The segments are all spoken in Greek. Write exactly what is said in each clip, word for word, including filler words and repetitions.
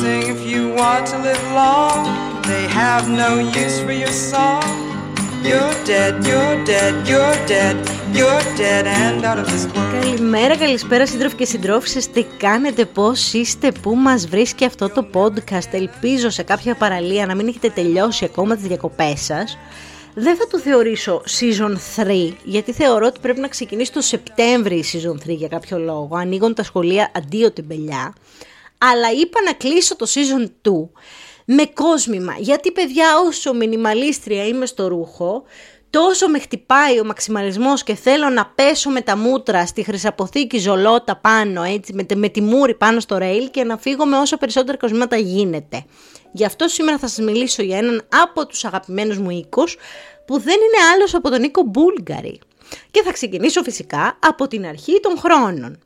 sing if you want to live long. They have no use for your song. You're dead, you're dead, you're dead, you're dead and out of this world. Καλημέρα, καλησπέρα σύντροφοι και συντρόφισσες. Τι κάνετε, πώς είστε, πού μας βρίσκει αυτό το podcast? Ελπίζω σε κάποια παραλία να μην έχετε τελειώσει ακόμα τις διακοπές σας. Δεν θα το θεωρήσω season τρία, γιατί θεωρώ ότι πρέπει να ξεκινήσει το Σεπτέμβρη η season τρία για κάποιο λόγο. Ανοίγουν τα σχολεία αντίο τεμπελιά. Αλλά είπα να κλείσω το season δύο με κόσμημα, γιατί παιδιά, όσο μινιμαλίστρια είμαι στο ρούχο, τόσο με χτυπάει ο μαξιμαλισμός και θέλω να πέσω με τα μούτρα στη χρυσαποθήκη ζολότα πάνω, έτσι, με, με τη μούρη πάνω στο ρέιλ και να φύγω με όσο περισσότερα κοσμήματα γίνεται. Γι' αυτό σήμερα θα σας μιλήσω για έναν από τους αγαπημένους μου οίκους, που δεν είναι άλλος από τον οίκο Μπούλγαρη. Και θα ξεκινήσω φυσικά από την αρχή των χρόνων.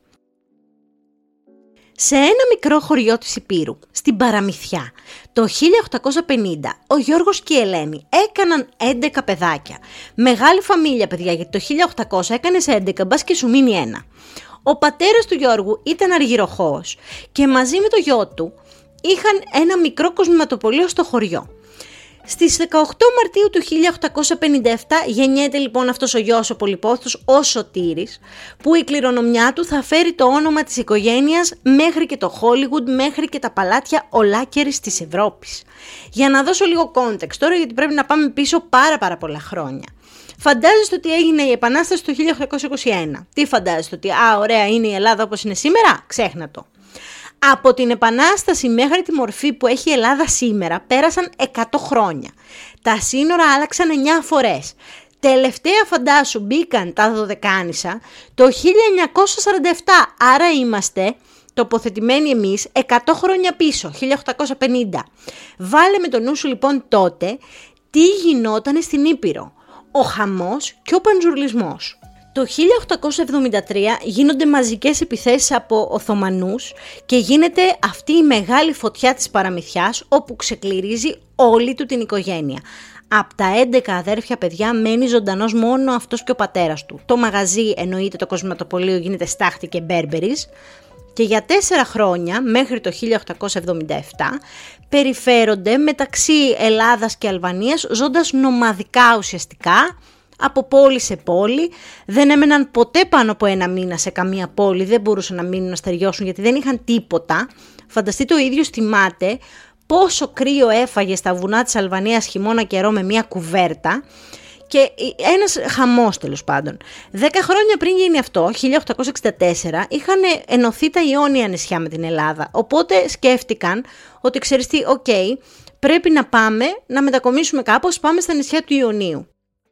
Σε ένα μικρό χωριό της Υπήρου, στην Παραμυθιά, το χίλια οκτακόσια πενήντα, ο Γιώργος και η Ελένη έκαναν έντεκα παιδάκια. Μεγάλη φαμίλια, παιδιά, γιατί το χίλια οκτακόσια έκανες έντεκα, μπας και σου μείνει ένα. Ο πατέρας του Γιώργου ήταν αργυροχώος και μαζί με το γιο του είχαν ένα μικρό κοσμηματοπωλείο στο χωριό. Στις δεκαοκτώ Μαρτίου του χίλια οκτακόσια πενήντα επτά γεννιέται λοιπόν αυτός ο γιος ο πολυπόθητος, ο Σωτήρης, που η κληρονομιά του θα φέρει το όνομα της οικογένειας μέχρι και το Χόλιγουντ, μέχρι και τα παλάτια ολάκερης της Ευρώπης. Για να δώσω λίγο context τώρα, γιατί πρέπει να πάμε πίσω πάρα πάρα πολλά χρόνια. Φαντάζεστε ότι έγινε η Επανάσταση το χίλια οκτακόσια είκοσι ένα. Τι φαντάζεστε, ότι α, ωραία, είναι η Ελλάδα όπως είναι σήμερα? Ξέχνα το. Από την Επανάσταση μέχρι τη μορφή που έχει η Ελλάδα σήμερα πέρασαν εκατό χρόνια. Τα σύνορα άλλαξαν εννιά φορές. Τελευταία φαντάσου μπήκαν τα Δωδεκάνησα το χίλια εννιακόσια σαράντα επτά, άρα είμαστε τοποθετημένοι εμείς εκατό χρόνια πίσω, χίλια οκτακόσια πενήντα. Βάλε με το νου σου λοιπόν τότε τι γινόταν στην Ήπειρο, ο χαμός και ο παντζουρλισμός. Το χίλια οκτακόσια εβδομήντα τρία γίνονται μαζικές επιθέσεις από Οθωμανούς και γίνεται αυτή η μεγάλη φωτιά της Παραμυθιάς, όπου ξεκληρίζει όλη του την οικογένεια. Από τα έντεκα αδέρφια παιδιά μένει ζωντανός μόνο αυτός και ο πατέρας του. Το μαγαζί, εννοείται το κοσμηματοπωλείο, γίνεται στάχτη και Μπέρμπερις. Και για τέσσερα χρόνια, μέχρι το χίλια οκτακόσια εβδομήντα επτά, περιφέρονται μεταξύ Ελλάδας και Αλβανίας, ζώντας νομαδικά ουσιαστικά, από πόλη σε πόλη. Δεν έμεναν ποτέ πάνω από ένα μήνα σε καμία πόλη, δεν μπορούσαν να μείνουν να στεριώσουν γιατί δεν είχαν τίποτα. Φανταστείτε, ο ίδιος θυμάται πόσο κρύο έφαγε στα βουνά της Αλβανίας χειμώνα καιρό με μια κουβέρτα. Και ένας χαμός, τέλος πάντων. Δέκα χρόνια πριν γίνει αυτό, χίλια οκτακόσια εξήντα τέσσερα, είχαν ενωθεί τα Ιόνια νησιά με την Ελλάδα. Οπότε σκέφτηκαν ότι, ξέρεις τι, οκ, okay, πρέπει να πάμε να μετακομίσουμε κάπως, πάμε στα νησιά του Ιωνίου.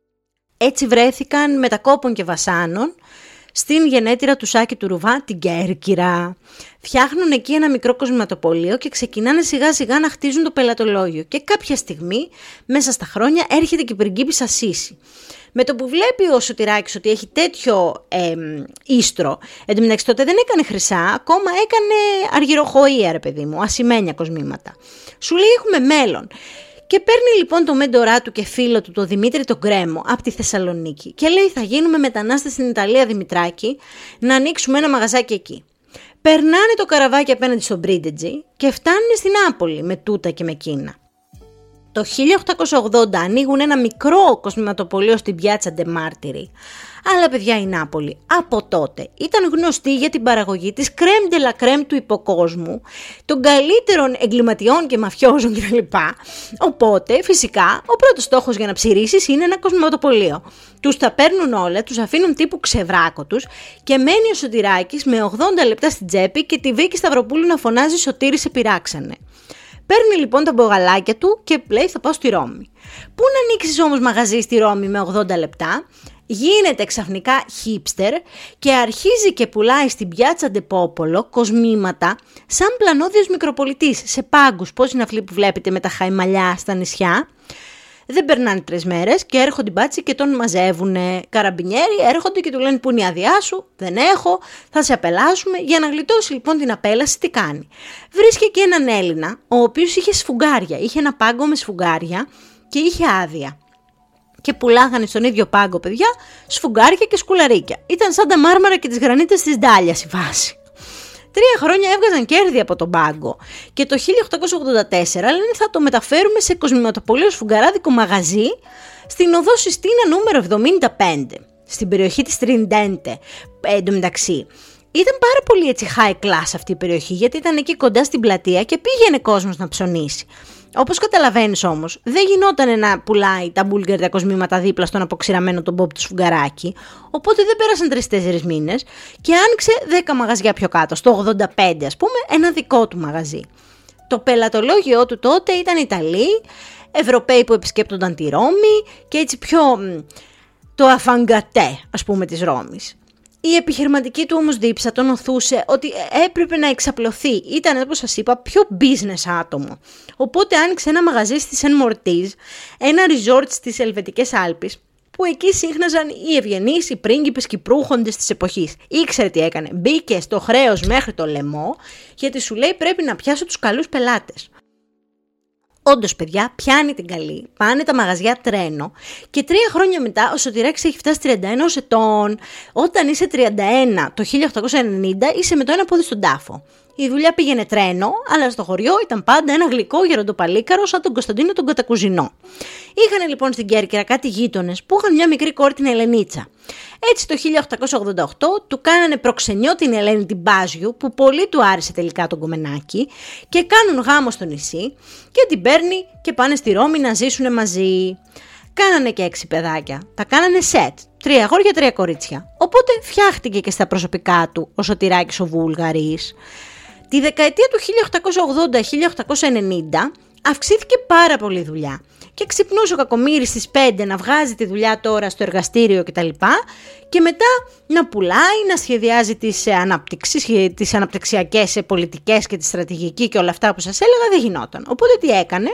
Έτσι βρέθηκαν μετακόπων και βασάνων στην γενέτειρα του Σάκη του Ρουβά, την Κέρκυρα. Φτιάχνουν εκεί ένα μικρό κοσμηματοπωλείο και ξεκινάνε σιγά σιγά να χτίζουν το πελατολόγιο. Και κάποια στιγμή, μέσα στα χρόνια, έρχεται και η πριγκίπισσα Σύση. Με το που βλέπει ο Σωτηράκης ότι έχει τέτοιο ε, ίστρο, εν τω μεταξύ τότε δεν έκανε χρυσά, ακόμα έκανε αργυροχοΐα, ρε παιδί μου, ασημένια κοσμήματα. Σου λέει έχουμε μέλλον. Και παίρνει λοιπόν το μέντορά του και φίλο του, το Δημήτρη τον Γκρέμο, από τη Θεσσαλονίκη και λέει θα γίνουμε μετανάστες στην Ιταλία, Δημητράκη, να ανοίξουμε ένα μαγαζάκι εκεί. Περνάνε το καραβάκι απέναντι στον Πρίντετζι και φτάνουν στην Νάπολη με τούτα και με εκείνα. Το χίλια οκτακόσια ογδόντα ανοίγουν ένα μικρό κοσμηματοπωλείο στην πιάτσα Ντε Μάρτυρη. Αλλά παιδιά, η Νάπολη από τότε ήταν γνωστή για την παραγωγή της crème de la crème του υποκόσμου, των καλύτερων εγκληματιών και μαφιόζων κλπ. Οπότε φυσικά ο πρώτος στόχος για να ψηρίσεις είναι ένα κοσμηματοπωλείο. Τους τα παίρνουν όλα, τους αφήνουν τύπου ξεβράκο τους και μένει ο Σωτηράκης με ογδόντα λεπτά στην τσέπη και τη Βίκη Σταυροπούλου να φωνάζει «Σωτήρη, σε πειράξανε». Παίρνει λοιπόν τα μπογαλάκια του και λέει θα πάω στη Ρώμη. Πού να ανοίξεις όμως μαγαζί στη Ρώμη με ογδόντα λεπτά? Γίνεται ξαφνικά hipster και αρχίζει και πουλάει στην πιάτσα Ντε Πόπολο κοσμήματα σαν πλανόδιος μικροπολιτής σε πάγκους, πώς είναι αυτοί που βλέπετε με τα χαϊμαλιά στα νησιά. Δεν περνάνε τρεις μέρες και έρχονται οι μπάτσοι και τον μαζεύουνε. Καραμπινιέροι έρχονται και του λένε πού είναι η άδειά σου? Δεν έχω, θα σε απελάσουμε. Για να γλιτώσει λοιπόν την απέλαση, τι κάνει? Βρίσκει και έναν Έλληνα, ο οποίος είχε σφουγγάρια, είχε ένα πάγκο με σφουγγάρια και είχε άδεια. Και πουλάγανε στον ίδιο πάγκο, παιδιά, σφουγγάρια και σκουλαρίκια. Ήταν σαν τα μάρμαρα και τις γρανίτες της Ντάλιας η βάση. Τρία χρόνια έβγαζαν κέρδη από τον πάγκο και το χίλια οκτακόσια ογδόντα τέσσερα λένε θα το μεταφέρουμε σε κοσμηματοπωλείο σφουγγαράδικο μαγαζί στην οδό Συστίνα νούμερο εβδομήντα πέντε, στην περιοχή της Τριντέντε. Ε, εν τω μεταξύ, ήταν πάρα πολύ έτσι high class αυτή η περιοχή, γιατί ήταν εκεί κοντά στην πλατεία και πήγαινε κόσμος να ψωνίσει. Όπως καταλαβαίνεις όμως, δεν γινόταν να πουλάει τα μπούλγαρια κοσμήματα δίπλα στον αποξηραμένο τον Μπομπ του Σφουγγαράκη, οπότε δεν πέρασαν τρεις-τέσσερις μήνες και άνοιξε δέκα μαγαζιά πιο κάτω, στο ογδόντα πέντε ας πούμε, ένα δικό του μαγαζί. Το πελατολόγιο του τότε ήταν Ιταλοί, Ευρωπαίοι που επισκέπτονταν τη Ρώμη και έτσι πιο το αφαγκατέ ας πούμε της Ρώμης. Η επιχειρηματική του όμως δίψα τον οθούσε ότι έπρεπε να εξαπλωθεί. Ήταν, όπως σας είπα, πιο business άτομο. Οπότε άνοιξε ένα μαγαζί στη Σεν Μορτίζ, ένα resort στις Ελβετικές Άλπεις, που εκεί σύχναζαν οι ευγενείς, οι πρίγκιπες και οι προύχοντες της εποχής. Ήξερε τι έκανε. Μπήκε στο χρέος μέχρι το λαιμό, γιατί σου λέει πρέπει να πιάσω τους καλούς πελάτες. Όντως, παιδιά, πιάνει την καλή, πάνε τα μαγαζιά τρένο και τρία χρόνια μετά ο Σωτηράκης έχει φτάσει τριάντα ένα ετών. Όταν είσαι τριάντα ένα το χίλια οκτακόσια ενενήντα είσαι με το ένα πόδι στον τάφο. Η δουλειά πήγαινε τρένο, αλλά στο χωριό ήταν πάντα ένα γλυκό γεροντοπαλίκαρο σαν τον Κωνσταντίνο τον Κατακουζινό. Είχαν λοιπόν στην Κέρκυρα κάτι γείτονες που είχαν μια μικρή κόρη την Ελενίτσα. Έτσι το χίλια οκτακόσια ογδόντα οκτώ του κάνανε προξενιό την Ελένη την Μπάζιου, που πολύ του άρεσε τελικά τον κομμενάκι, και κάνουν γάμο στο νησί και την παίρνει και πάνε στη Ρώμη να ζήσουν μαζί. Κάνανε και έξι παιδάκια, τα κάνανε σετ, τρία αγόρια, τρία κορίτσια. Οπότε φτιάχτηκε και στα προσωπικά του ο Σωτηράκης ο Βούλγαρης. Τη δεκαετία του χίλια οκτακόσια ογδόντα με χίλια οκτακόσια ενενήντα αυξήθηκε πάρα πολύ δουλειά και ξυπνούσε ο κακομοίρης στις πέντε να βγάζει τη δουλειά τώρα στο εργαστήριο κτλ. Και μετά να πουλάει, να σχεδιάζει τις, αναπτυξι... τις αναπτυξιακές πολιτικές και τη στρατηγική και όλα αυτά που σας έλεγα δεν γινόταν. Οπότε τι έκανε?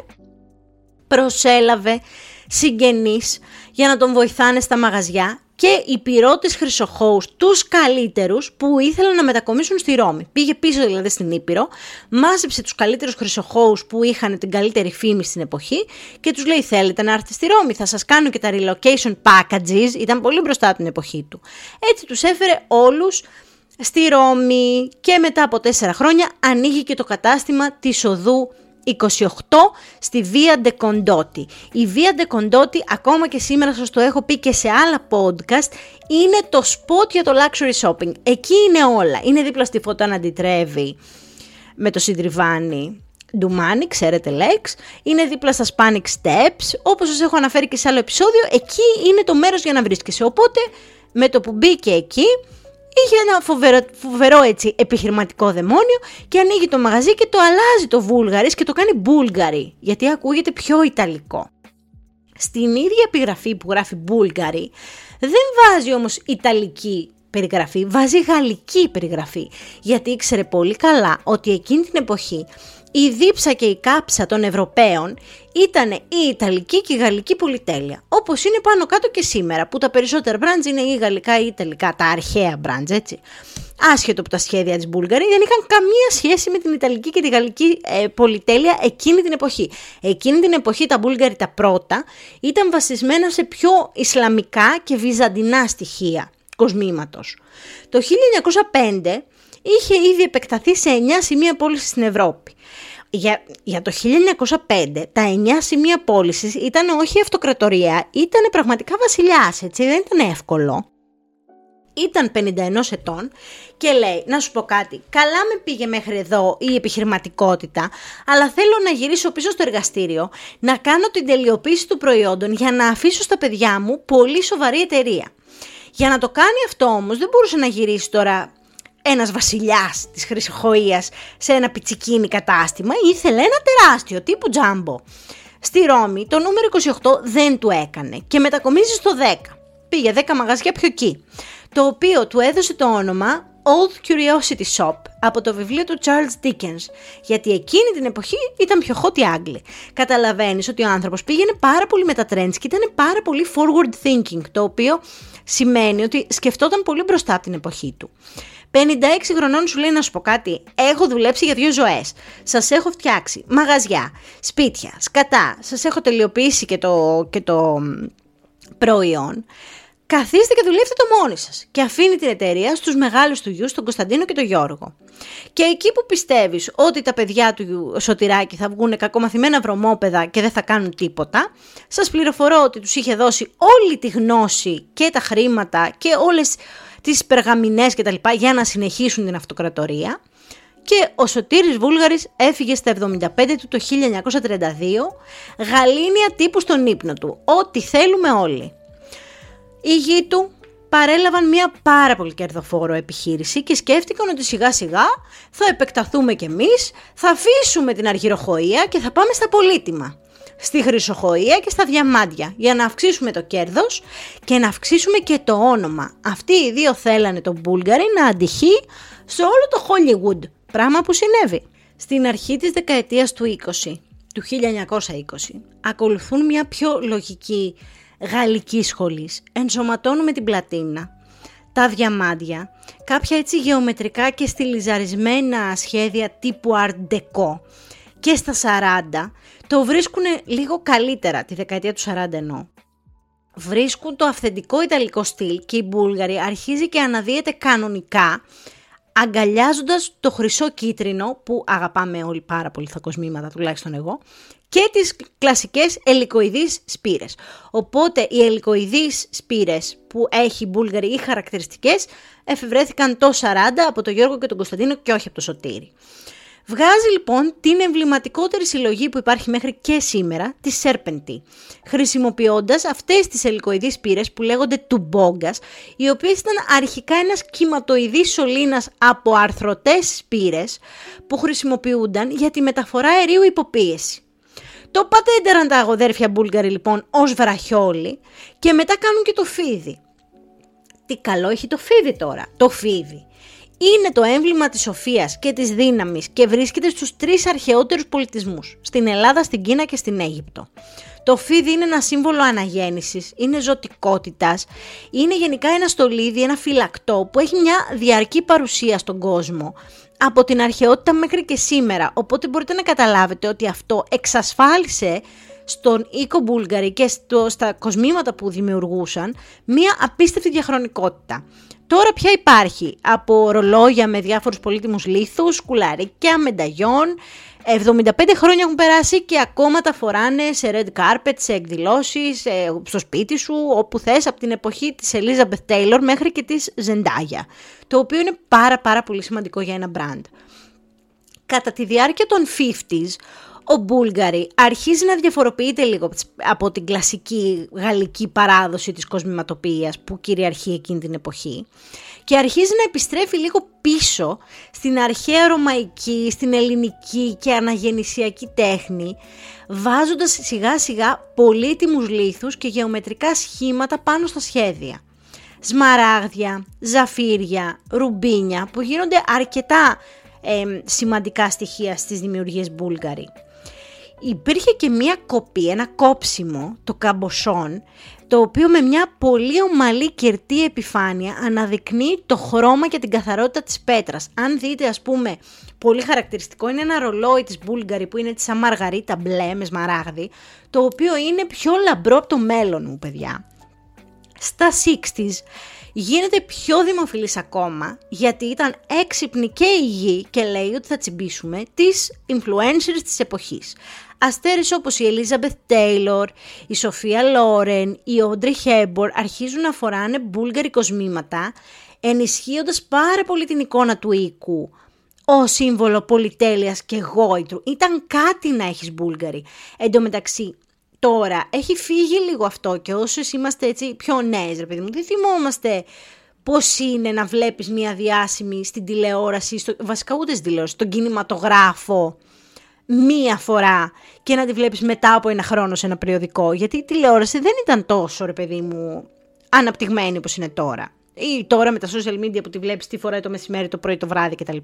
Προσέλαβε συγγενείς για να τον βοηθάνε στα μαγαζιά και υπηρώτες χρυσοχώους, τους καλύτερους που ήθελαν να μετακομίσουν στη Ρώμη. Πήγε πίσω δηλαδή στην Ήπειρο, μάζεψε τους καλύτερους χρυσοχώους που είχαν την καλύτερη φήμη στην εποχή και τους λέει θέλετε να έρθετε στη Ρώμη, θα σας κάνω και τα relocation packages, ήταν πολύ μπροστά από την εποχή του. Έτσι τους έφερε όλους στη Ρώμη και μετά από τέσσερα χρόνια ανοίγει και το κατάστημα της οδού είκοσι οκτώ στη Via de Condotti. Η Via de Condotti, ακόμα και σήμερα σας το έχω πει και σε άλλα podcast, είναι το spot για το luxury shopping. Εκεί είναι όλα. Είναι δίπλα στη Φωτάνα di Trevi με το συντριβάνι Ντουμάνι, ξέρετε Lex. Είναι δίπλα στα Spanic Steps. Όπως σας έχω αναφέρει και σε άλλο επεισόδιο, εκεί είναι το μέρος για να βρίσκεσαι. Οπότε με το που μπήκε εκεί, είχε ένα φοβερό, φοβερό έτσι, επιχειρηματικό δαιμόνιο και ανοίγει το μαγαζί και το αλλάζει το Βούλγαρης και το κάνει Μπούλγαρη, γιατί ακούγεται πιο ιταλικό. Στην ίδια επιγραφή που γράφει Μπούλγαρη δεν βάζει όμως ιταλική περιγραφή, βάζει γαλλική περιγραφή, γιατί ήξερε πολύ καλά ότι εκείνη την εποχή η δίψα και η κάψα των Ευρωπαίων ήταν η Ιταλική και η Γαλλική πολυτέλεια. Όπως είναι πάνω κάτω και σήμερα, που τα περισσότερα μπραντζ είναι ή γαλλικά ή ιταλικά, τα αρχαία μπραντζ, έτσι. Άσχετο που τα σχέδια της Μπούλγαρη δεν είχαν καμία σχέση με την Ιταλική και τη Γαλλική ε, πολυτέλεια εκείνη την εποχή. Εκείνη την εποχή τα Μπούλγαρη τα πρώτα ήταν βασισμένα σε πιο ισλαμικά και βυζαντινά στοιχεία κοσμήματος. Το χίλια εννιακόσια πέντε είχε ήδη επεκταθεί σε εννιά σημεία πώλησης στην Ευρώπη. Για, για το χίλια εννιακόσια πέντε τα εννιά σημεία πώλησης ήταν όχι αυτοκρατορία, ήταν πραγματικά βασιλιάς, έτσι, δεν ήταν εύκολο. Ήταν πενήντα ένα ετών και λέει, να σου πω κάτι, καλά με πήγε μέχρι εδώ η επιχειρηματικότητα, αλλά θέλω να γυρίσω πίσω στο εργαστήριο, να κάνω την τελειοποίηση του προϊόντων για να αφήσω στα παιδιά μου πολύ σοβαρή εταιρεία. Για να το κάνει αυτό όμως δεν μπορούσε να γυρίσει τώρα ένας βασιλιάς της χρυσοχοΐας σε ένα πιτσικίνι κατάστημα, ήθελε ένα τεράστιο τύπου τζάμπο. Στη Ρώμη το νούμερο είκοσι οκτώ δεν του έκανε και μετακομίζει στο δέκα. Πήγε δέκα μαγαζιά πιο εκεί, το οποίο του έδωσε το όνομα Old Curiosity Shop από το βιβλίο του Charles Dickens, γιατί εκείνη την εποχή ήταν πιο hot οι Άγγλοι. Καταλαβαίνεις ότι ο άνθρωπος πήγαινε πάρα πολύ με τα trends και ήταν πάρα πολύ forward thinking, το οποίο σημαίνει ότι σκεφτόταν πολύ μπροστά από την εποχή του. πενήντα έξι χρονών σου λέει, να σου πω κάτι, έχω δουλέψει για δύο ζωές, σας έχω φτιάξει μαγαζιά, σπίτια, σκατά, σας έχω τελειοποιήσει και το, και το προϊόν. Καθίστε και δουλεύτε το μόνοι σας. Και αφήνει την εταιρεία στους μεγάλους του γιους, τον Κωνσταντίνο και τον Γιώργο. Και εκεί που πιστεύεις ότι τα παιδιά του Σωτηράκη θα βγουν κακομαθημένα βρωμόπεδα και δεν θα κάνουν τίποτα, σας πληροφορώ ότι τους είχε δώσει όλη τη γνώση και τα χρήματα και όλες τις περγαμηνές κτλ. Για να συνεχίσουν την αυτοκρατορία. Και ο Σωτήρης Βούλγαρης έφυγε στα εβδομήντα πέντε του το χίλια εννιακόσια τριάντα δύο, γαλήνια τύπου στον ύπνο του. Ό,τι θέλουμε όλοι. Οι γη του παρέλαβαν μια πάρα πολύ κερδοφόρο επιχείρηση και σκέφτηκαν ότι σιγά σιγά θα επεκταθούμε κι εμείς, θα αφήσουμε την αργυροχοΐα και θα πάμε στα πολύτιμα. Στη χρυσοχοΐα και στα διαμάντια, για να αυξήσουμε το κέρδος και να αυξήσουμε και το όνομα. Αυτοί οι δύο θέλανε τον Μπούλγαρη να αντυχεί σε όλο το Hollywood, πράγμα που συνέβη. Στην αρχή της δεκαετίας του είκοσι, του χίλια εννιακόσια είκοσι, ακολουθούν μια πιο λογική γαλλική σχολής. Ενσωματώνουμε την πλατίνα, τα διαμάντια, κάποια έτσι γεωμετρικά και στιλιζαρισμένα σχέδια τύπου Art Deco και στα σαράντα το βρίσκουν λίγο καλύτερα, τη δεκαετία του σαράντα εννοώ. Βρίσκουν το αυθεντικό ιταλικό στυλ και η Μπούλγαρη αρχίζει και αναδύεται κανονικά, αγκαλιάζοντας το χρυσό κίτρινο που αγαπάμε όλοι πάρα πολύ στα κοσμήματα, τουλάχιστον εγώ, και τις κλασικές ελικοειδείς σπήρες. Οπότε οι ελικοειδείς σπήρες που έχει η Μπούλγαρη ή χαρακτηριστικές εφευρέθηκαν το σαράντα από τον Γιώργο και τον Κωνσταντίνο και όχι από τον Σωτήρη. Βγάζει λοιπόν την εμβληματικότερη συλλογή που υπάρχει μέχρι και σήμερα, τη Serpentine, χρησιμοποιώντας αυτές τις ελικοειδείς σπήρες που λέγονται τουμπόγκας, οι οποίες ήταν αρχικά ένας κυματοειδής σωλήνας από αρθρωτές σπήρες που χρησιμοποιούνταν για τη μεταφορά αερίου υποπίεση. Το πατέντεραν τα αγοδέρφια Μπούλγαροι λοιπόν ως βραχιόλι και μετά κάνουν και το φίδι. Τι καλό έχει το φίδι τώρα, το φίδι. Είναι το έμβλημα της σοφίας και της δύναμης και βρίσκεται στους τρεις αρχαιότερους πολιτισμούς, στην Ελλάδα, στην Κίνα και στην Αίγυπτο. Το φίδι είναι ένα σύμβολο αναγέννησης, είναι ζωτικότητας, είναι γενικά ένα στολίδι, ένα φυλακτό που έχει μια διαρκή παρουσία στον κόσμο από την αρχαιότητα μέχρι και σήμερα, οπότε μπορείτε να καταλάβετε ότι αυτό εξασφάλισε στον οίκο Μπούλγαρη και στο, στα κοσμήματα που δημιουργούσαν μια απίστευτη διαχρονικότητα. Τώρα πια υπάρχει από ρολόγια με διάφορους πολύτιμους λίθους, κουλαρίκια, μενταγιόν. εβδομήντα πέντε χρόνια έχουν περάσει και ακόμα τα φοράνε σε red carpet, σε εκδηλώσεις, στο σπίτι σου, όπου θες, από την εποχή της Elizabeth Taylor μέχρι και της Zendaya, το οποίο είναι πάρα πάρα πολύ σημαντικό για ένα brand. Κατά τη διάρκεια των πενήντα, ο Μπούλγαρη αρχίζει να διαφοροποιείται λίγο από την κλασική γαλλική παράδοση της κοσμηματοποιίας που κυριαρχεί εκείνη την εποχή και αρχίζει να επιστρέφει λίγο πίσω στην αρχαία ρωμαϊκή, στην ελληνική και αναγεννησιακή τέχνη, βάζοντας σιγά σιγά πολύτιμους λίθους και γεωμετρικά σχήματα πάνω στα σχέδια. Σμαράγδια, ζαφύρια, ρουμπίνια που γίνονται αρκετά ε, σημαντικά στοιχεία στις δημιουργίες Μπούλγαρη. Υπήρχε και μία κοπή, ένα κόψιμο, το καμποσόν, το οποίο με μια πολύ ομαλή κερτή επιφάνεια αναδεικνύει το χρώμα και την καθαρότητα της πέτρας. Αν δείτε, ας πούμε, πολύ χαρακτηριστικό είναι ένα ρολόι της Μπούλγαρη που είναι της σαν μαργαρίτα μπλε με σμαράγδι, το οποίο είναι πιο λαμπρό από το μέλλον μου, παιδιά. Στα εξήντα γίνεται πιο δημοφιλής ακόμα γιατί ήταν έξυπνη και υγιή και λέει ότι θα τσιμπήσουμε τις influencers της εποχής. Αστέρες όπως η Elizabeth Taylor, η Σοφία Λόρεν, η Audrey Hepburn αρχίζουν να φοράνε μπούλγαρη κοσμήματα, ενισχύοντας πάρα πολύ την εικόνα του οίκου ως σύμβολο πολυτέλειας και γόητρου. Ήταν κάτι να έχεις Μπούλγαρη. Εν τω μεταξύ, τώρα έχει φύγει λίγο αυτό και όσες είμαστε έτσι πιο νέες, ρε παιδί μου, δεν θυμόμαστε πώς είναι να βλέπεις μια διάσημη στην τηλεόραση, στο, βασικά ούτε στην τηλεόραση, στον κινηματογράφο, μία φορά και να τη βλέπεις μετά από ένα χρόνο σε ένα περιοδικό. Γιατί η τηλεόραση δεν ήταν τόσο, ρε παιδί μου, αναπτυγμένη όπως είναι τώρα. Ή τώρα με τα social media που τη βλέπεις τι φοράει το μεσημέρι, το πρωί, το βράδυ κτλ.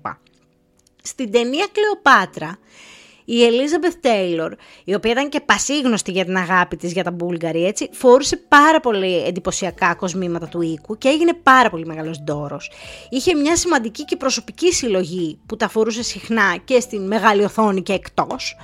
Στην ταινία Κλεοπάτρα, η Elizabeth Taylor, η οποία ήταν και πασίγνωστη για την αγάπη της για τα Μπούλγαρη, έτσι, φορούσε πάρα πολύ εντυπωσιακά κοσμήματα του οίκου και έγινε πάρα πολύ μεγάλος ντόρος. Είχε μια σημαντική και προσωπική συλλογή που τα φορούσε συχνά και στην μεγάλη οθόνη και εκτός.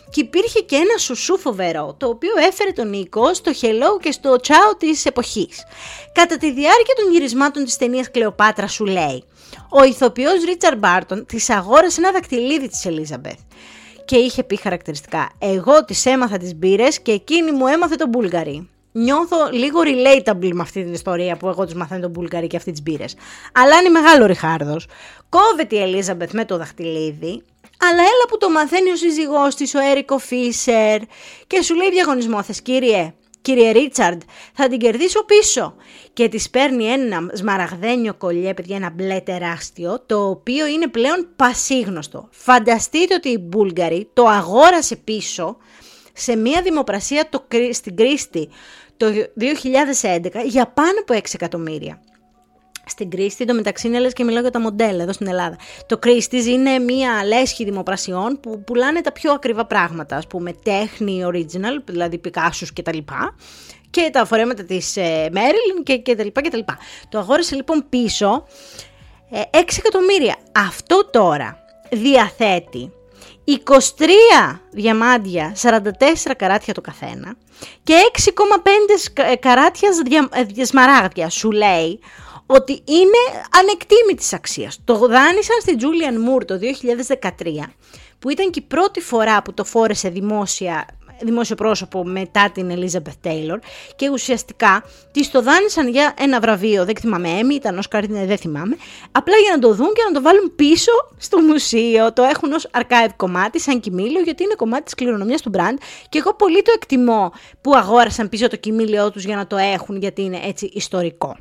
και υπήρχε και ένα σουσού φοβερό, το οποίο έφερε τον Νίκο στο hello και στο ciao της εποχής. Κατά τη διάρκεια των γυρισμάτων της ταινίας Κλεοπάτρα, σου λέει, ο ηθοποιός Ρίτσαρντ Μπάρτον της αγόρασε ένα δακτυλίδι της Ελίζαμπεθ και είχε πει χαρακτηριστικά, εγώ της έμαθα τις μπύρες και εκείνη μου έμαθε τον Μπούλγαρι. Νιώθω λίγο relatable με αυτή την ιστορία που εγώ τους μαθαίνω τον Μπούλγαρι και αυτή τις μπύρες. Αλλά είναι μεγάλο ο Ριχάρδος. Κόβεται η Ελίζαμπεθ με το δαχτυλίδι, αλλά έλα που το μαθαίνει ο σύζυγός της, ο Έρικο Φίσερ, και σου λέει διαγωνισμό, θες κύριε, κύριε Ρίτσαρντ, θα την κερδίσω πίσω. Και της παίρνει ένα σμαραγδένιο κολλιέ, παιδιά, ένα μπλε τεράστιο, το οποίο είναι πλέον πασίγνωστο. Φανταστείτε ότι η Μπούλγαρη το αγόρασε πίσω σε μια δημοπρασία το, στην Κρίστη το δύο χιλιάδες έντεκα για πάνω από έξι εκατομμύρια. Στην Κρίστη, το μεταξύ είναι λες και μιλάω για τα μοντέλα εδώ στην Ελλάδα. Το Κρίστης είναι μια λέσχη δημοπρασιών που πουλάνε τα πιο ακριβά πράγματα, ας πούμε τέχνη original, δηλαδή Πικάσους και τα λοιπά, και τα φορέματα της ε, Μέριλιν και, και τα λοιπά και τα λοιπά. Το αγόρασε λοιπόν πίσω ε, έξι εκατομμύρια. Αυτό τώρα διαθέτει είκοσι τρία διαμάντια, σαράντα τέσσερα καράτια το καθένα και έξι κόμμα πέντε καράτια δια, σμαράγδια. Σου λέει ότι είναι ανεκτήμητης αξίας. Το δάνεισαν στην Τζούλιαν Μουρ το δύο χιλιάδες δεκατρία, που ήταν και η πρώτη φορά που το φόρεσε δημόσια, δημόσιο πρόσωπο μετά την Ελίζαμπεθ Τέιλορ, και ουσιαστικά της το δάνεισαν για ένα βραβείο, δεν θυμάμαι, Έμι, ήταν Όσκαρ, δεν θυμάμαι, απλά για να το δουν και να το βάλουν πίσω στο μουσείο. Το έχουν ως archive κομμάτι, σαν κοιμήλιο, γιατί είναι κομμάτι της κληρονομιάς του brand, και εγώ πολύ το εκτιμώ που αγόρασαν πίσω το κοιμήλιό τους για να το έχουν, γιατί είναι έτσι ιστορικό.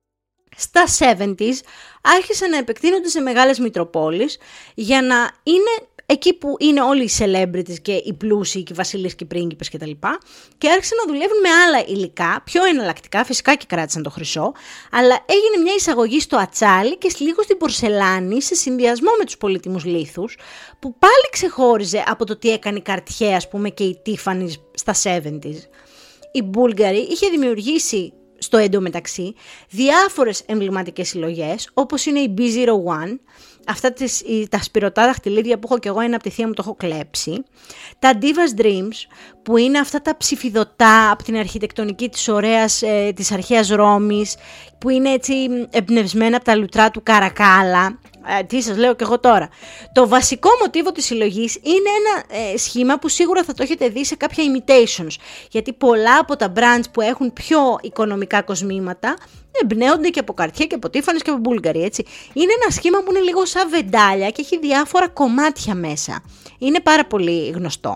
Στα εβδομήντα άρχισαν να επεκτείνονται σε μεγάλες μητροπόλεις για να είναι εκεί που είναι όλοι οι celebrities και οι πλούσιοι και οι βασιλείς και οι πρίγκιπες κτλ. Και, και άρχισαν να δουλεύουν με άλλα υλικά, πιο εναλλακτικά, φυσικά και κράτησαν το χρυσό, αλλά έγινε μια εισαγωγή στο ατσάλι και λίγο στην πορσελάνη σε συνδυασμό με τους πολύτιμους λίθους, που πάλι ξεχώριζε από το τι έκανε η Cartier, ας πούμε, και η Tiffany στα εβδομήντα. Η Μπούλγαρη είχε δημιουργήσει στο εντωμεταξύ διάφορες εμβληματικές συλλογές, όπως είναι η μπι ζήρο ένα, αυτά τις, τα σπυρωτά δαχτυλίδια που έχω και εγώ, ένα από τη θεία μου το έχω κλέψει, τα Divas Dreams, που είναι αυτά τα ψηφιδωτά από την αρχιτεκτονική της ωραίας, ε, της αρχαίας Ρώμης, που είναι έτσι εμπνευσμένα από τα λουτρά του Καρακάλα. Ε, τι σας λέω και εγώ τώρα. Το βασικό μοτίβο της συλλογής είναι ένα ε, σχήμα που σίγουρα θα το έχετε δει σε κάποια imitations, γιατί πολλά από τα brands που έχουν πιο οικονομικά κοσμήματα εμπνέονται και από Cartier και από Tiffany και από Bulgari, έτσι. Είναι ένα σχήμα που είναι λίγο σαν βεντάλια και έχει διάφορα κομμάτια μέσα. Είναι πάρα πολύ γνωστό.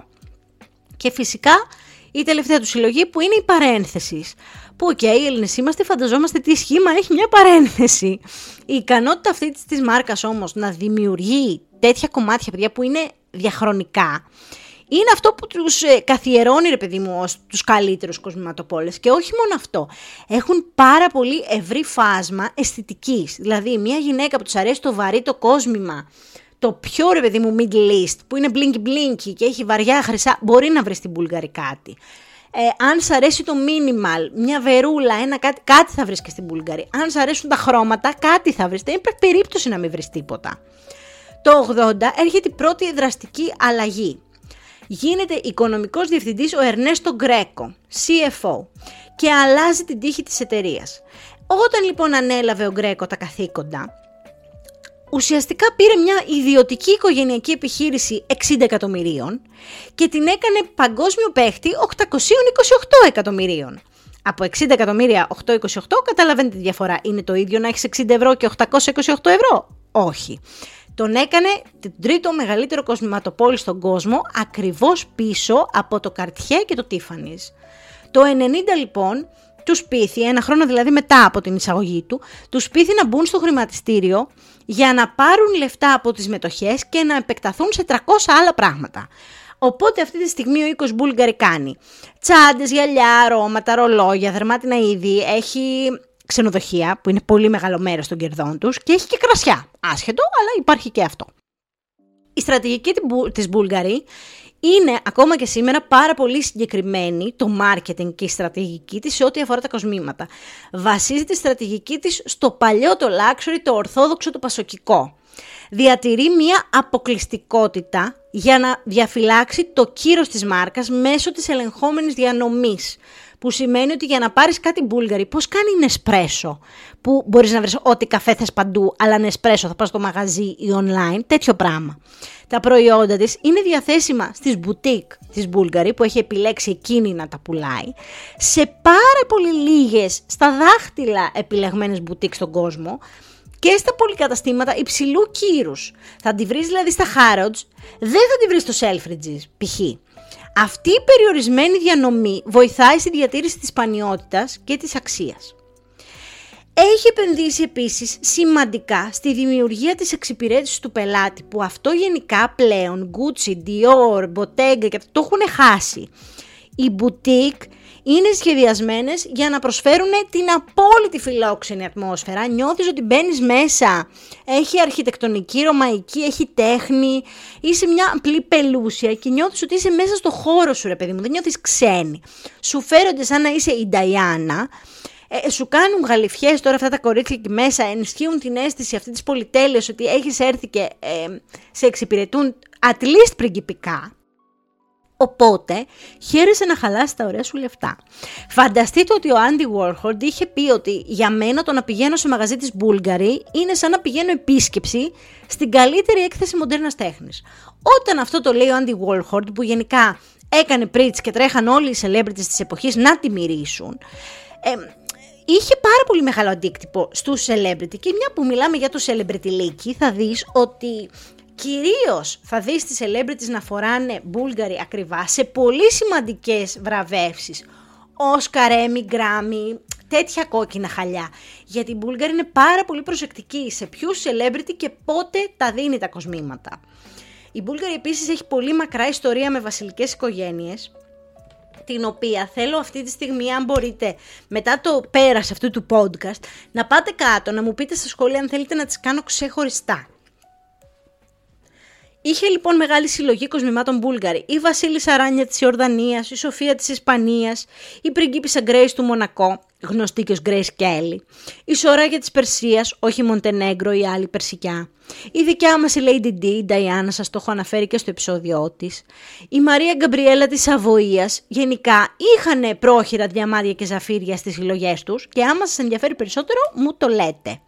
Και φυσικά η τελευταία του συλλογή που είναι η παρένθεση. Που οκ, okay, οι Έλληνες είμαστε, φανταζόμαστε τι σχήμα έχει μια παρένθεση. Η ικανότητα αυτή της μάρκας όμως να δημιουργεί τέτοια κομμάτια, παιδιά, που είναι διαχρονικά, είναι αυτό που τους καθιερώνει, ρε παιδί μου, ως τους καλύτερους κοσμηματοπόλες. Και όχι μόνο αυτό, έχουν πάρα πολύ ευρύ φάσμα αισθητικής. Δηλαδή μια γυναίκα που τους αρέσει το βαρύ το κόσμημα, το πιο, ρε παιδί μου, Middle East, που είναι blinky blinky και έχει βαριά χρυσά, μπορεί να βρει στην Μπουλγαρή κάτι. Ε, αν σ' αρέσει το minimal, μια βερούλα, ένα κάτι, κάτι θα βρεις και στην Μπουλγαρή. Αν σ' αρέσουν τα χρώματα, κάτι θα βρεις. Δεν υπάρχει περίπτωση να μην βρεις τίποτα. Το ογδόντα έρχεται η πρώτη δραστική αλλαγή. Γίνεται οικονομικός διευθυντής ο Ερνέστο Γκρέκο, σι εφ ο, και αλλάζει την τύχη της εταιρείας. Όταν λοιπόν ανέλαβε ο Γκρέκο τα καθήκοντα, ουσιαστικά πήρε μια ιδιωτική οικογενειακή επιχείρηση εξήντα εκατομμυρίων και την έκανε παγκόσμιο παίχτη οκτακόσια είκοσι οκτώ εκατομμυρίων. Από εξήντα εκατομμύρια οκτακόσια είκοσι οκτώ, καταλαβαίνετε τη διαφορά. Είναι το ίδιο να έχεις εξήντα ευρώ και οκτακόσια είκοσι οκτώ ευρώ? Όχι. Τον έκανε τον τρίτο μεγαλύτερο κοσμηματοπόλη στον κόσμο, ακριβώς πίσω από το Cartier και το Tiffany's. Το ενενήντα λοιπόν τους πείθη, ένα χρόνο δηλαδή μετά από την εισαγωγή του, τους πείθη να μπουν στο χρηματιστήριο για να πάρουν λεφτά από τις μετοχές και να επεκταθούν σε τριακόσια άλλα πράγματα. Οπότε αυτή τη στιγμή ο οίκος Bulgari κάνει τσάντες, γυαλιά, αρώματα, ρολόγια, δερμάτινα είδη, έχει ξενοδοχεία που είναι πολύ μεγάλο μέρος των κερδών τους και έχει και κρασιά, άσχετο, αλλά υπάρχει και αυτό. Η στρατηγική της Bulgari είναι ακόμα και σήμερα πάρα πολύ συγκεκριμένη, το marketing και η στρατηγική της σε ό,τι αφορά τα κοσμήματα. Βασίζεται η στρατηγική της στο παλιό το luxury, το ορθόδοξο, το πασοκικό. διατηρεί μία αποκλειστικότητα για να διαφυλάξει το κύρος της μάρκας μέσω της ελεγχόμενης διανομής. Που σημαίνει ότι για να πάρεις κάτι μπούλγαρι, πώς κάνει Νεσπρέσο, που μπορείς να βρεις ό,τι καφέ θες παντού, αλλά Νεσπρέσο θα πας στο μαγαζί ή online, τέτοιο πράγμα. Τα προϊόντα της είναι διαθέσιμα στις μπουτίκ της Bulgari, που έχει επιλέξει εκείνη να τα πουλάει, σε πάρα πολύ λίγες, στα δάχτυλα επιλεγμένες μπουτίκ στον κόσμο και στα πολυκαταστήματα υψηλού κύρους. Θα τη βρεις δηλαδή στα Harrods, δεν θα τη βρεις στο Selfridges, π.χ. Αυτή η περιορισμένη διανομή βοηθάει στη διατήρηση της σπανιότητας και της αξίας. Έχει επενδύσει επίσης σημαντικά στη δημιουργία της εξυπηρέτησης του πελάτη, που αυτό γενικά πλέον Gucci, Dior, Bottega και το έχουν χάσει. Οι boutique είναι σχεδιασμένες για να προσφέρουν την απόλυτη φιλόξενη ατμόσφαιρα. Νιώθεις ότι μπαίνεις μέσα, έχει αρχιτεκτονική, ρωμαϊκή, έχει τέχνη, είσαι μια απλή πελούσια και νιώθεις ότι είσαι μέσα στο χώρο σου, ρε παιδί μου, δεν νιώθεις ξένη. Σου φέρονται σαν να είσαι η Diana. Ε, σου κάνουν γαλιφιές τώρα αυτά τα κορίτσια εκεί μέσα, ενισχύουν την αίσθηση αυτή της πολυτέλειας ότι έχεις έρθει και ε, σε εξυπηρετούν at least πριγκιπικά. Οπότε, χαίρεσαι να χαλάσει τα ωραία σου λεφτά. Φανταστείτε ότι ο Andy Warhol είχε πει ότι για μένα το να πηγαίνω σε μαγαζί της Bulgari είναι σαν να πηγαίνω επίσκεψη στην καλύτερη έκθεση μοντέρνας τέχνης. Όταν αυτό το λέει ο Andy Warhol, που γενικά έκανε preach και τρέχαν όλοι οι celebrities της εποχής να τη μυρίσουν, ε, είχε πάρα πολύ μεγάλο αντίκτυπο στους celebrity, και μια που μιλάμε για το celebrity leaky, θα δεις ότι κυρίως θα δεις τις celebrities να φοράνε Bulgari ακριβά σε πολύ σημαντικές βραβεύσεις. Όσκαρ, Έμι, Γκράμι, τέτοια κόκκινα χαλιά. Γιατί η Bulgari είναι πάρα πολύ προσεκτική σε ποιους celebrity και πότε τα δίνει τα κοσμήματα. Η Bulgari επίσης έχει πολύ μακρά ιστορία με βασιλικές οικογένειες, την οποία θέλω αυτή τη στιγμή, αν μπορείτε, μετά το πέρας αυτού του podcast, να πάτε κάτω, να μου πείτε στα σχόλια αν θέλετε να τις κάνω ξεχωριστά. Είχε λοιπόν μεγάλη συλλογή κοσμημάτων Bulgari, η Βασίλισσα Ράνια της Ιορδανίας, η Σοφία της Ισπανίας, η πριγκίπισσα Grace του Μονακό, γνωστή και ως Grace Kelly, η Σοράγια της Περσίας, όχι Μοντενέγκρο ή άλλη Περσικιά, η δικιά μας η Lady D, η Diana, σας το έχω αναφέρει και στο επεισόδιό της, η Μαρία Γκαμπριέλα της Σαβοίας. Γενικά είχαν πρόχειρα διαμάντια και ζαφύρια στις συλλογές τους και άμα σας ενδιαφέρει περισσότερο μου το λέτε.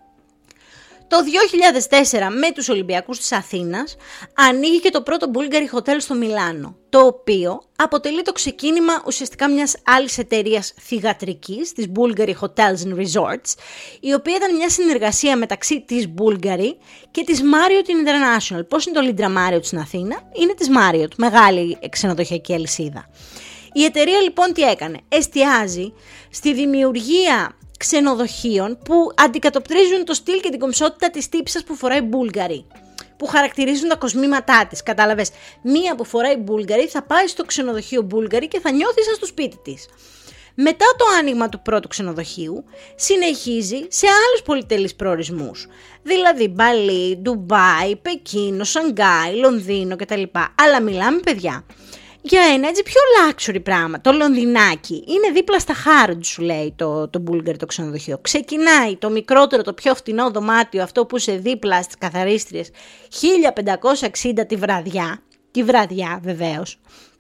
Το δύο χιλιάδες τέσσερα με τους Ολυμπιακούς της Αθήνας ανοίγει και το πρώτο Bulgari Hotel στο Μιλάνο, το οποίο αποτελεί το ξεκίνημα ουσιαστικά μιας άλλης εταιρείας θυγατρικής, της Bulgari Hotels and Resorts, η οποία ήταν μια συνεργασία μεταξύ της Bulgari και της Marriott International. Πώς είναι το Lindra Marriott στην Αθήνα? Είναι της Marriott, μεγάλη ξενοδοχειακή αλυσίδα. Η εταιρεία λοιπόν τι έκανε? Εστιάζει στη δημιουργία ξενοδοχείων που αντικατοπτρίζουν το στυλ και την κομψότητα της τύψας που φοράει Bulgari, που χαρακτηρίζουν τα κοσμήματά της. Κατάλαβες, μία που φοράει Bulgari θα πάει στο ξενοδοχείο Bulgari και θα νιώθει σαν στο σπίτι της. Μετά το άνοιγμα του πρώτου ξενοδοχείου, συνεχίζει σε άλλους πολυτελείς προορισμούς, δηλαδή Μπαλί, Ντουμπάι, Πεκίνο, Σανγκάι, Λονδίνο κτλ. Αλλά μιλάμε, παιδιά, για ένα έτσι πιο luxury πράγμα. Το Λονδινάκι είναι δίπλα στα Harrods, σου λέει το, το Bulgari το ξενοδοχείο. Ξεκινάει το μικρότερο, το πιο φτηνό δωμάτιο, αυτό που είσαι δίπλα στις καθαρίστριες, χίλια πεντακόσια εξήντα τη βραδιά, τη βραδιά βεβαίως,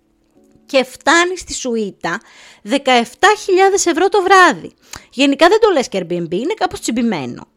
και φτάνει στη σουίτα δεκαεπτά χιλιάδες ευρώ το βράδυ. Γενικά δεν το λες και Airbnb, είναι κάπως τσιμπημένο.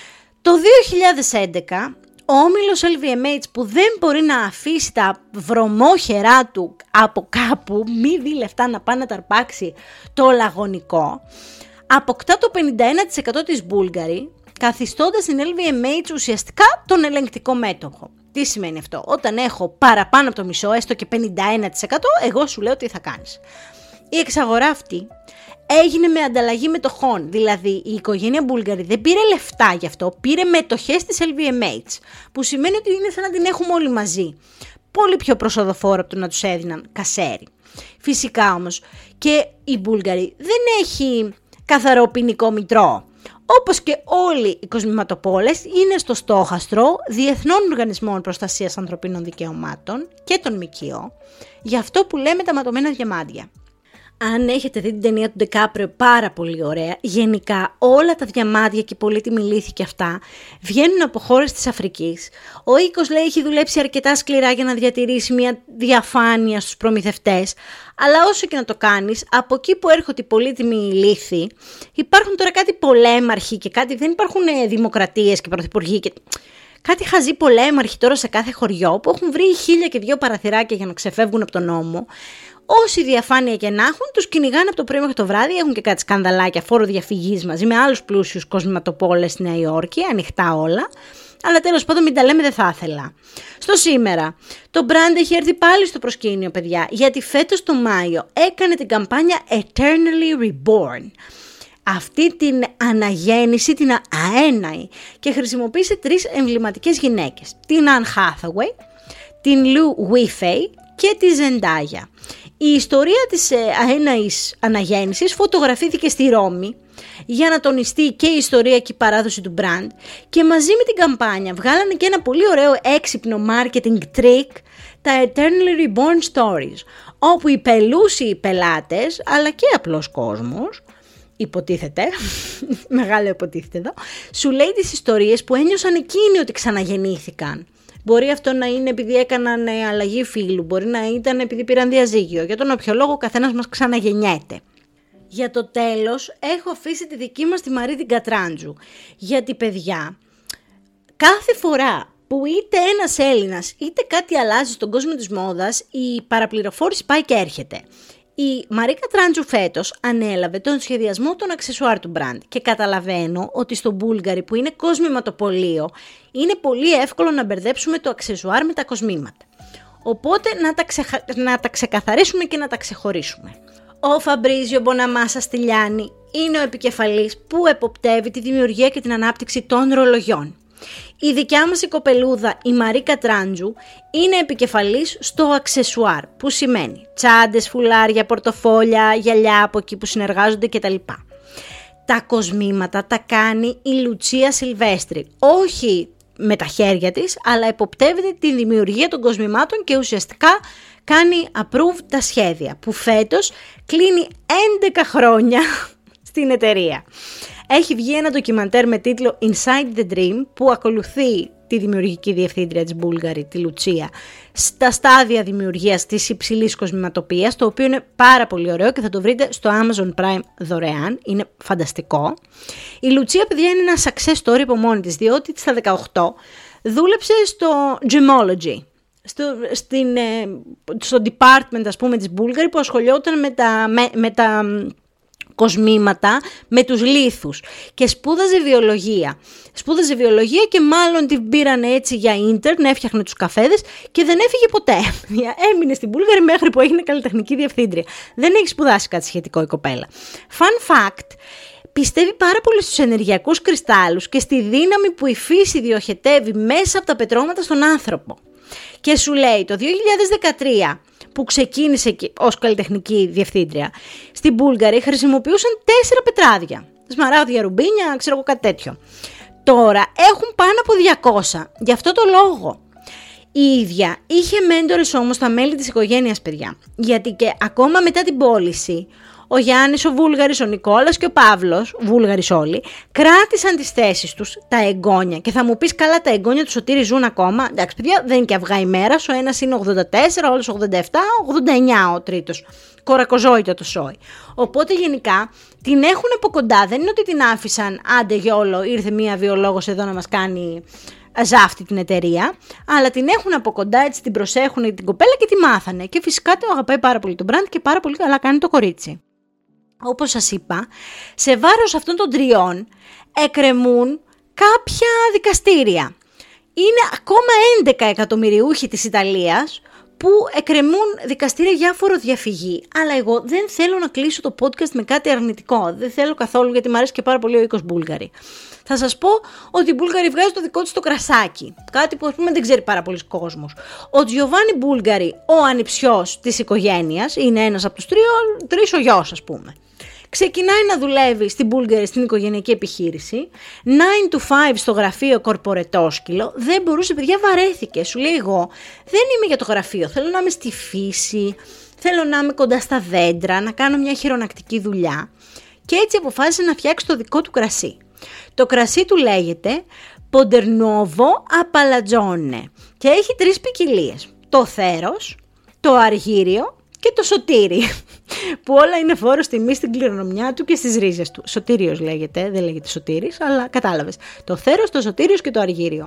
Το δύο χιλιάδες έντεκα... ο όμιλος ελ βι εμ έιτς, που δεν μπορεί να αφήσει τα βρωμόχερά του από κάπου, μη δει λεφτά να πάει να τα αρπάξει το λαγωνικό, αποκτά το πενήντα ένα τοις εκατό της Bulgari, καθιστώντας την ελ βι εμ έιτς ουσιαστικά τον ελεγκτικό μέτοχο. Τι σημαίνει αυτό? Όταν έχω παραπάνω από το μισό, έστω και πενήντα ένα τοις εκατό, εγώ σου λέω τι θα κάνεις. Η εξαγορά αυτή έγινε με ανταλλαγή μετοχών, δηλαδή η οικογένεια Bulgari δεν πήρε λεφτά γι' αυτό, πήρε μετοχές της ελ βι εμ έιτς, που σημαίνει ότι είναι σαν να την έχουμε όλοι μαζί. Πολύ πιο προσοδοφόρο από το να τους έδιναν κασέρι. Φυσικά όμως και η Bulgari δεν έχει καθαρό ποινικό μητρό. Όπως και όλοι οι κοσμηματοπόλες είναι στο στόχαστρο διεθνών οργανισμών προστασίας ανθρωπίνων δικαιωμάτων και των ΜΚΟ, για αυτό που λέμε τα ματωμένα διαμάντια. Αν έχετε δει την ταινία του Ντεκάπριο, πάρα πολύ ωραία. Γενικά όλα τα διαμάντια και πολύτιμη λύθη και αυτά βγαίνουν από χώρες της Αφρικής. Ο οίκος, λέει, έχει δουλέψει αρκετά σκληρά για να διατηρήσει μια διαφάνεια στους προμηθευτές. Αλλά όσο και να το κάνεις, από εκεί που έρχονται οι πολύτιμοι λύθοι, υπάρχουν τώρα κάτι πολέμαρχοι και κάτι, δεν υπάρχουν δημοκρατίες και πρωθυπουργοί και... Κάτι χαζοί πολέμαρχοι τώρα σε κάθε χωριό που έχουν βρει χίλια και δυο παραθυράκια για να ξεφεύγουν από τον νόμο. Όση διαφάνεια και να έχουν, τους κυνηγάνε από το πρωί μέχρι το βράδυ. Έχουν και κάτι σκανδαλάκια φόρο διαφυγής μαζί με άλλους πλούσιους κοσμηματοπόλες στη Νέα Υόρκη, ανοιχτά όλα. Αλλά τέλος πάντων, μην τα λέμε, δεν θα ήθελα. Στο σήμερα, το brand έχει έρθει πάλι στο προσκήνιο, παιδιά, γιατί φέτος το Μάιο έκανε την καμπάνια Eternally Reborn. Αυτή την αναγέννηση, την αέναη, και χρησιμοποίησε τρεις εμβληματικές γυναίκες. Την Anne Hathaway, την Lou Whiffey και τη Zendaya. Η ιστορία της αέναης αναγέννησης φωτογραφήθηκε στη Ρώμη για να τονιστεί και η ιστορία και η παράδοση του brand, και μαζί με την καμπάνια βγάλανε και ένα πολύ ωραίο έξυπνο marketing trick, τα Eternally Reborn Stories, όπου οι πελούσιοι πελάτες αλλά και απλός κόσμος, υποτίθεται, μεγάλο υποτίθεται εδώ, σου λέει τις ιστορίες που ένιωσαν εκείνοι ότι ξαναγεννήθηκαν. Μπορεί αυτό να είναι επειδή έκαναν αλλαγή φύλου, μπορεί να ήταν επειδή πήραν διαζύγιο. Για τον όποιο λόγο ο καθένας μας ξαναγεννιέται. Για το τέλος έχω αφήσει τη δική μας τη Μαρή την Κατράντζου. Γιατί, παιδιά, κάθε φορά που είτε ένας Έλληνας είτε κάτι αλλάζει στον κόσμο της μόδας, η παραπληροφόρηση πάει και έρχεται. Η Μαρή Κατράντζου φέτος ανέλαβε τον σχεδιασμό των αξεσουάρ του brand και καταλαβαίνω ότι στο Bulgari, που είναι κοσμηματοπωλείο, είναι πολύ εύκολο να μπερδέψουμε το αξεσουάρ με τα κοσμήματα. Οπότε να τα, ξεχα... να τα ξεκαθαρίσουμε και να τα ξεχωρίσουμε. Ο Φαμπρίζιο Μποναμάσα Στυλιάνη είναι ο επικεφαλής που εποπτεύει τη δημιουργία και την ανάπτυξη των ρολογιών. Η δικιά μας η κοπελούδα, η Μαρή Κατράντζου, είναι επικεφαλής στο αξεσουάρ, που σημαίνει τσάντες, φουλάρια, πορτοφόλια, γυαλιά από εκεί που συνεργάζονται κτλ. Τα κοσμήματα τα κάνει η Λουτσία Σιλβέστρη, όχι με τα χέρια της, αλλά εποπτεύεται τη δημιουργία των κοσμημάτων και ουσιαστικά κάνει approve τα σχέδια, που φέτος κλείνει έντεκα χρόνια στην εταιρεία. Έχει βγει ένα ντοκιμαντέρ με τίτλο Inside the Dream, που ακολουθεί τη δημιουργική διευθύντρια της Bulgari, τη Λουτσία, στα στάδια δημιουργίας της υψηλής κοσμηματοπίας, το οποίο είναι πάρα πολύ ωραίο και θα το βρείτε στο Amazon Prime δωρεάν, είναι φανταστικό. Η Λουτσία, παιδιά, είναι ένα success story από μόνη της, διότι στα δεκαοκτώ δούλεψε στο Gemology, στο, στην, στο department, ας πούμε, της Bulgari, που ασχολιόταν με τα... Με, με τα κοσμήματα, με τους λίθους, και σπούδαζε βιολογία. Σπούδαζε βιολογία και μάλλον την πήραν έτσι για ίντερν, έφτιαχνε τους καφέδες και δεν έφυγε ποτέ. Έμεινε στην Bulgari μέχρι που έγινε καλλιτεχνική διευθύντρια. Δεν έχει σπουδάσει κάτι σχετικό η κοπέλα. Fun fact, πιστεύει πάρα πολύ στους ενεργειακούς κρυστάλλους και στη δύναμη που η φύση διοχετεύει μέσα από τα πετρώματα στον άνθρωπο. Και σου λέει το δύο χιλιάδες δεκατρία, που ξεκίνησε ως καλλιτεχνική διευθύντρια, στην Bulgari χρησιμοποιούσαν τέσσερα πετράδια. Σμαράγδια, ρουμπίνια, ξέρω εγώ, κάτι τέτοιο. Τώρα έχουν πάνω από διακόσια. Γι' αυτό το λόγο. Η ίδια είχε μέντορες όμως τα μέλη της οικογένειας, παιδιά. Γιατί και ακόμα μετά την πώληση, ο Γιάννης, ο Βούλγαρης, ο Νικόλας και ο Παύλος, Βούλγαρης όλοι, κράτησαν τις θέσεις τους, τα εγγόνια. Και θα μου πεις, καλά, τα εγγόνια του Σωτήρη ζουν ακόμα. Εντάξει, παιδιά, δεν είναι και αυγά ημέρας. Ο ένας είναι ογδόντα τέσσερα, ο άλλος ογδόντα επτά, ογδόντα εννιά ο τρίτος. Κορακοζόητο το σόι. Οπότε γενικά την έχουν από κοντά. Δεν είναι ότι την άφησαν, άντε γιόλο, ήρθε μία βιολόγος εδώ να μας κάνει ζάφτη την εταιρεία, αλλά την έχουν από κοντά, έτσι την προσέχουν την κοπέλα και τη μάθανε. Και φυσικά το αγαπάει πάρα πολύ το brand και πάρα πολύ καλά κάνει το κορίτσι. Όπως σας είπα, σε βάρος αυτών των τριών εκκρεμούν κάποια δικαστήρια. Είναι ακόμα έντεκα εκατομμυριούχοι της Ιταλίας που εκκρεμούν δικαστήρια για φοροδιαφυγή. Αλλά εγώ δεν θέλω να κλείσω το podcast με κάτι αρνητικό. Δεν θέλω καθόλου, γιατί μου αρέσει και πάρα πολύ ο οίκος Bulgari. Θα σας πω ότι η Bulgari βγάζει το δικό της το κρασάκι. Κάτι που, ας πούμε, δεν ξέρει πάρα πολλοί κόσμος. Ο Τζιοβάνι Bulgari, ο ανιψιός της οικογένειας, είναι ένας από τους τρεις, τρεις ο γιος, ας πούμε. Ξεκινάει να δουλεύει στην Bulgari στην οικογενειακή επιχείρηση, nine to five στο γραφείο κορπορετόσκυλο, δεν μπορούσε, παιδιά, βαρέθηκε. Σου λέει, εγώ δεν είμαι για το γραφείο, θέλω να είμαι στη φύση, θέλω να είμαι κοντά στα δέντρα, να κάνω μια χειρονακτική δουλειά. Και έτσι αποφάσισε να φτιάξει το δικό του κρασί. Το κρασί του λέγεται Pondernovo Appalagione και έχει τρεις ποικιλίες. Το θέρος, το αργύριο και το σωτήρι, που όλα είναι φόρος τιμή στην κληρονομιά του και στις ρίζες του. Σωτήριος λέγεται, δεν λέγεται σωτήρης, αλλά κατάλαβες. Το θέρος, το σωτήριος και το αργύριο.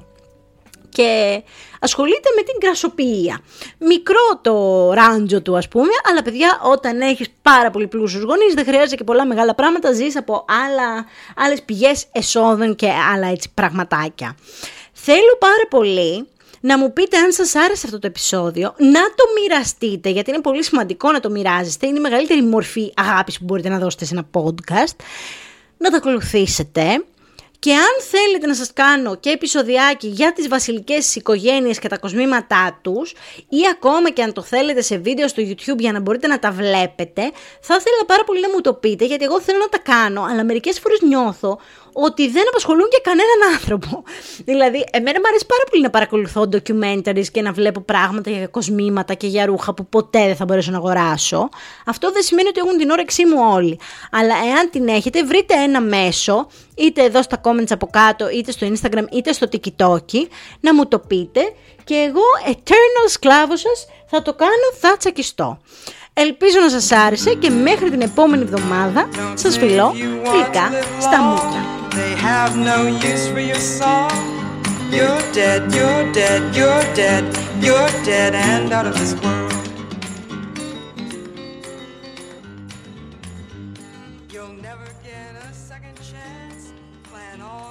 Και ασχολείται με την κρασοποιία. Μικρό το ράντζο του, ας πούμε, αλλά παιδιά, όταν έχεις πάρα πολύ πλούσιους γονείς, δεν χρειάζεται και πολλά μεγάλα πράγματα, ζεις από άλλα, άλλες πηγές εσόδων και άλλα έτσι πραγματάκια. Θέλω πάρα πολύ να μου πείτε αν σας άρεσε αυτό το επεισόδιο, να το μοιραστείτε, γιατί είναι πολύ σημαντικό να το μοιράζεστε, είναι η μεγαλύτερη μορφή αγάπης που μπορείτε να δώσετε σε ένα podcast, να το ακολουθήσετε. Και αν θέλετε να σας κάνω και επεισοδιάκι για τις βασιλικές οικογένειες και τα κοσμήματά τους, ή ακόμα και αν το θέλετε σε βίντεο στο YouTube για να μπορείτε να τα βλέπετε, θα ήθελα πάρα πολύ να μου το πείτε, γιατί εγώ θέλω να τα κάνω, αλλά μερικές φορές νιώθω ότι δεν απασχολούν και κανέναν άνθρωπο. Δηλαδή, εμένα μου αρέσει πάρα πολύ να παρακολουθώ documentaries και να βλέπω πράγματα για κοσμήματα και για ρούχα που ποτέ δεν θα μπορέσω να αγοράσω. Αυτό δεν σημαίνει ότι έχουν την όρεξή μου όλοι. Αλλά εάν την έχετε, βρείτε ένα μέσο, είτε εδώ στα comments από κάτω, είτε στο Instagram, είτε στο TikTok, να μου το πείτε και εγώ, eternal σκλάβος σας, θα το κάνω, θα τσακιστώ. Ελπίζω να σας άρεσε και μέχρι την επόμενη εβδομάδα σας φιλώ γλυκά στα μούτρα. They have no use for your song. You're dead, you're dead, you're dead, you're dead and out of this world. You'll never get a second chance. Plan all